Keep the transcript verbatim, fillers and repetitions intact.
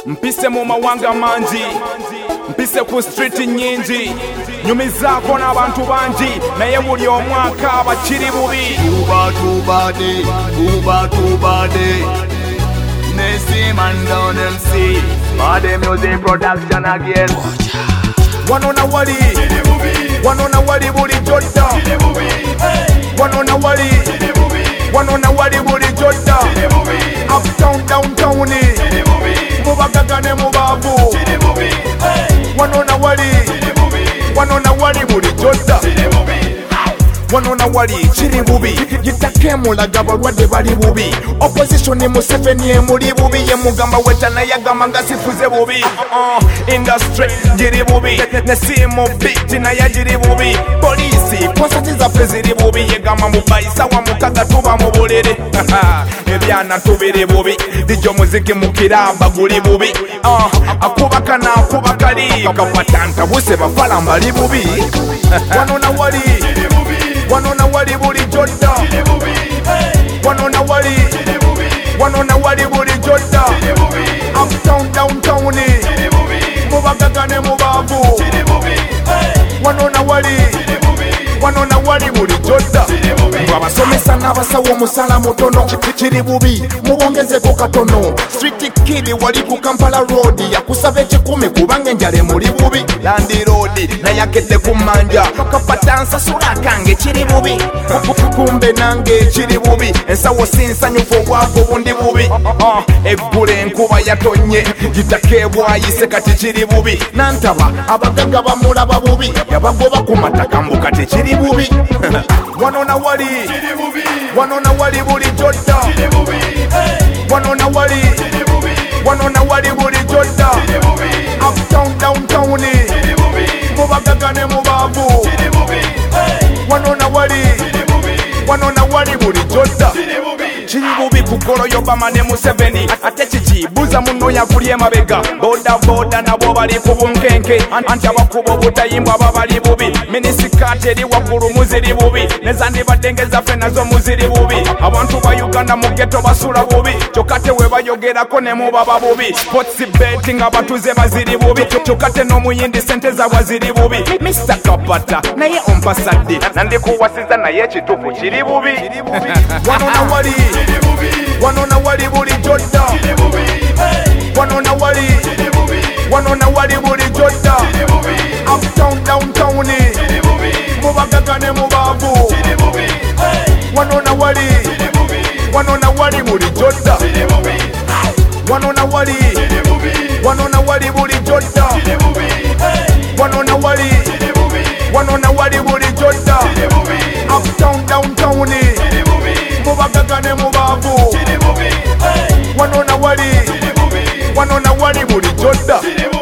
mpise mu mawanga mangi, mpise ku street nyingi, nyumizaako n'abantu bangi, naye buli omwaka abakiri bubi. Tuba tubade, tuba tubade, Nessie man down M C, Bade Music Production again. Wano na wali, wano na wali buli jodda, wano na wali, wano na wali buli jodda, uptown downtown, mubagaga ne mubavu, wano na wali, wano na wali buli jodda, wano na wali chiri bubi, yitake mulaga balwadde bali bubi, opposition Museveni emuli bubi, ye mugamba wetana yagamba nga sifuze bubi, uh, industry jiri bubi, nesimu beat naye jiri bubi, polisi konsati zaffe ziri bubi, yegamba mubayisa wa mukaga tuba mu buliri, ebyana tubiri bubi, dijo muziki mukiramba guli bubi, uh, akubaka nakuba kali kapatanta buse bafala mbali bubi. Wano na wali, wano na wali buli jodda, wano na wali, wano na wali buli jodda, uptown downtown, mubagaga ne mubavu, wano na wali, wano na wali buli jodda. Abasomesa n'abasawo omusala mutono kiri bubi, mubongezeko katono. Street kid wali ku Kampala road, yakusaba ekikumi kubanga enjala emuli bubi. Landi road nayakedde ku manja, kapata nsasula kange kiri bubi, kumbe nange kiri bubi, ensawo sinsanyufu obwavu bundi bubi. Eggula enkuba yatonye, gitake bwayise kati kiri bubi, nantaba abagaga bamulaba bubi, yabagoba ku mataka mbu kati kiri bubi. Wano na wali, wano na wali buli jodda, wano na wali, wano na wali buli jodda, uptown downtown, mubagaga ne mubavu, wano na wali, wano na wali buli jodda. Kiri bubi kugolo Obama ne Museveni, ate kiki buza muno yakuli emabega, boda boda nabo bali ku bunkenke, anti abakuba obutayimbwa babali bubi, minisikaati eri waggulu muziri bubi, nezandibadde ngezaffe nazo muziri bubi, abantu ba Uganda mu ghetto basula bubi, kyokka te we bayogerako ne mubaba bubi, sports betting abatuze baziri bubi, kyokka te n'omuyindi sente zaabwe ziri bubi. Mister Kapata naye ompasadde, nandikuwasiza naye ekituufu kiri bubi. Wano na wali, wano na wali buli jodda, wano na wali, wano na wali buli jodda, uptown downtown, mubagaga ne mubavu, wano na wali, wano na wali buli jodda, wano na wali, wano na wali buli jodda, wano na wali, wano na wali buli jodda, uptown downtown, mubagaga ne mubavu, wano na wali, wano na wali buli jodda.